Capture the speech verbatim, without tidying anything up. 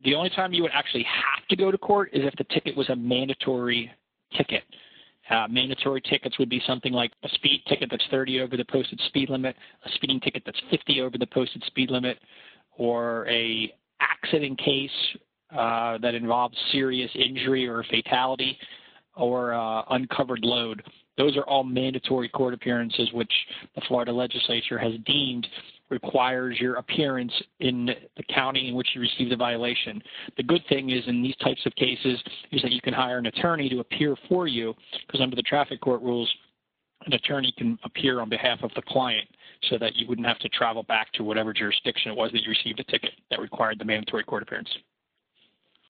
The only time you would actually have to go to court is if the ticket was a mandatory ticket. Uh, mandatory tickets would be something like a speed ticket that's thirty over the posted speed limit, a speeding ticket that's fifty over the posted speed limit, or a accident case uh, that involves serious injury or fatality, or uh, uncovered load. Those are all mandatory court appearances, which the Florida legislature has deemed requires your appearance in the county in which you received the violation. The good thing is in these types of cases is that you can hire an attorney to appear for you, because under the traffic court rules, an attorney can appear on behalf of the client so that you wouldn't have to travel back to whatever jurisdiction it was that you received a ticket that required the mandatory court appearance.